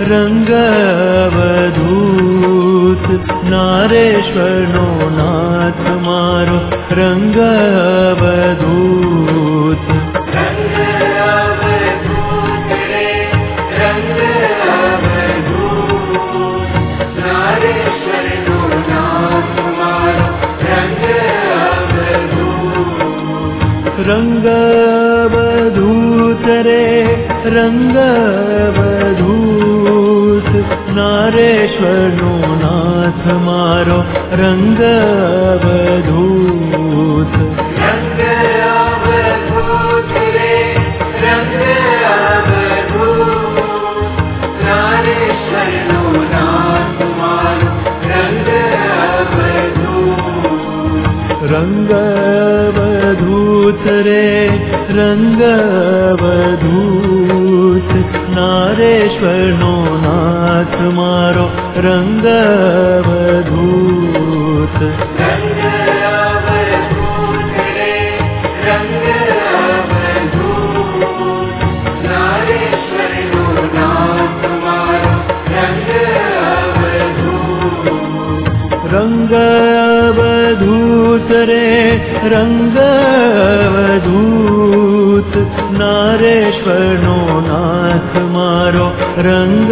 रंग अवधूत, नारेश्वर नो नाथ मारो रंग अवधूत। रंग अवधूत रे रंग अवधूत, नारेश्वर नो नाथ मारो रंग अवधूत। रंग अवधूत रे रंग अवधूत, नारेश्वर नो नाथ मारो रंग अवधूत। रंग अवधूत रे रंग अवधूत, नारेश्वर नो नाथ मारो रंग अवधूत। रंग अवधूत रे रंग अवधूत, नारेश्वर नो नाथ मारो रंग अवधूत। रंग अवधूत रे रंग अवधूत, नारेश्वर नो नाथ मारो रंग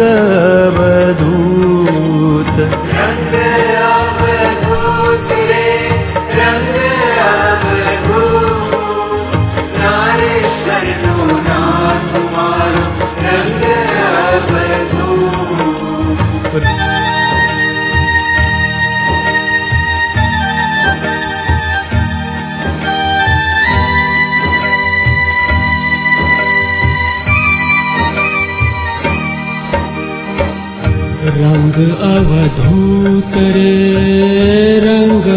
अवधूत। रंग अवधूत रे रंग अवधूत, नारेश्वर नो नाथ मारो रंग अवधूत। रंग अवधूत रे रंग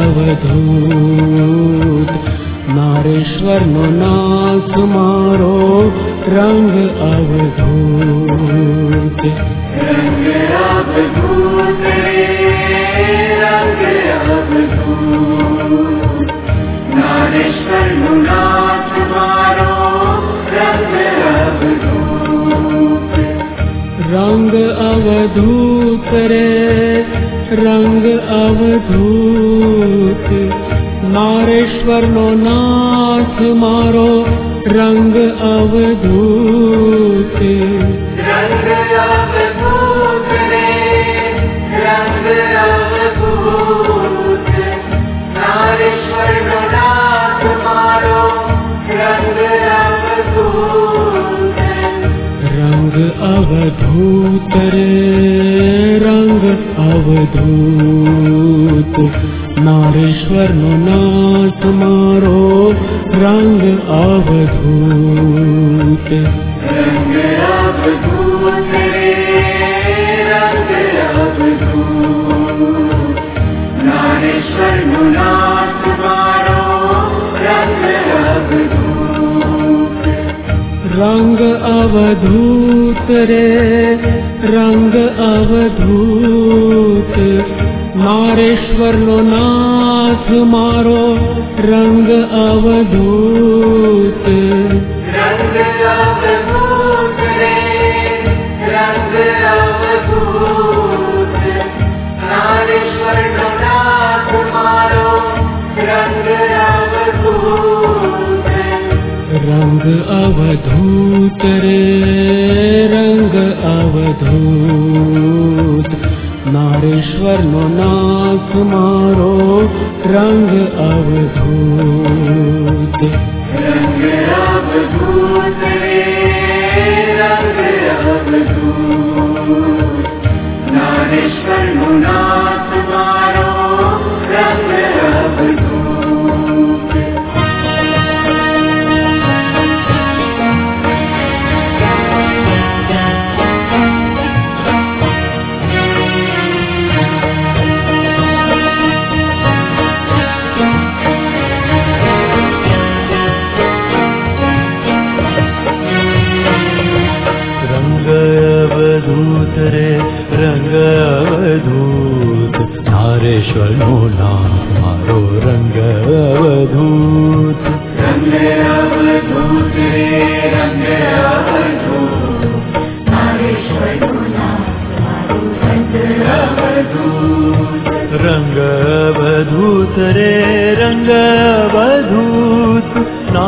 अवधूत, नारेश्वर नो नाथ मारो रंग अवधूत। रंग अवधूत रे रंग अवधूत, नारेश्वर नो नाथ मारो रंग अवधूत। रंग अवधूत रे रंग अवधूत, नारेश्वर नो नाथ मारो रंग अवधूत। रंग अवधूत रे रंग अवधूत, नारेश्वर नो नाथ मारो रंग अवधूत। रंग अवधूत रे रंग अवधूत, नारेश्वर नो नाथ मारो रंग अवधूत। रंग अवधूत रे रंग अवधूत, नारेश्वर नो नाथ मारो रंग अवधूत। रंग अवधूत रे रंग अवधूत, नारेश्वर नो नाथ मारो रंग अवधूत। रंग अवधूत रे रंग अवधूत, नारेश्वर नो नाथ मारो रंग अवधूत। रंग अवधूत रे रंग अवधूत, नारेश्वर नो नाथ मारो रंग अवधूत। रंग अवधूत रे रंग अवधूत, नारेश्वर नो नाथ मारो रंग अवधूत। रंग अवधूत रे रंग अवधूत,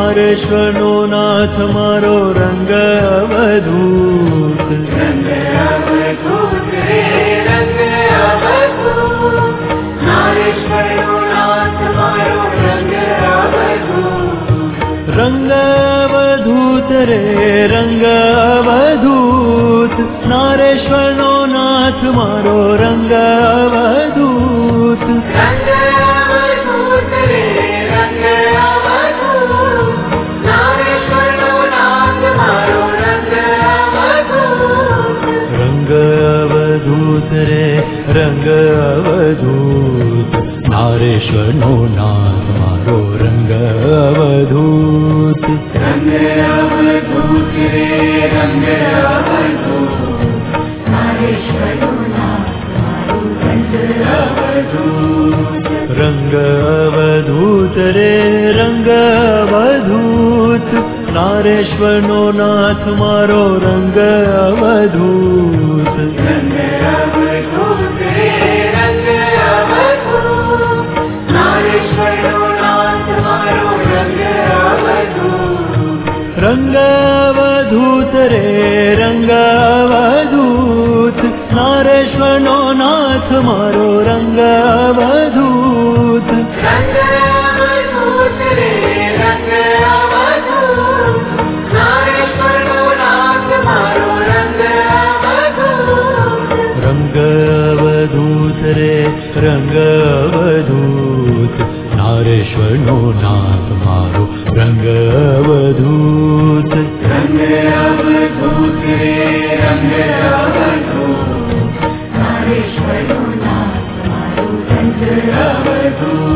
नारेश्वरनो नाथ मारो रंग अवधूत। रंग अवधूत रे रंग अवधूत, नारेश्वरनो नाथ मारो रंग अवधूत। रंग अवधूत रे रंग अवधूत, नारेश्वरनो नाथ मारो रंग अवधूत। रंग अवधूत रे रंग अवधूत, नारेश्वरनो नाथ मारो रंग अवधूत। रंग अवधूत रे रंग अवधूत, नारेश्वरनो नाथ मारो रंग अवधूत। रंग अवधूत रे रंग अवधूत, नारेश्वरनो नाथ मारो रंग अवधूत। रंग अवधूत रे रंग अवधूत, नारेश्वरनो नाथ मारो रंग अवधूत। रंग अवधूत रे रंग अवधूत, नारेश्वरनो नाथ मारो रंग अवधूत। रंग अवधूत रे रंग अवधूत, नारेश्वरनो नाथ मारो रंग अवधूत। रंग अवधूत रे रंग अवधूत, नारेश्वरनो नाथ मारो रंग अवधूत। रंग अवधूत रे रंग अवधूत, नारेश्वरनो नाथ मारो रंग अवधूत। रंग अवधूत रे रंग अवधूत, नारेश्वरनो नाथ मारो रंग अवधूत।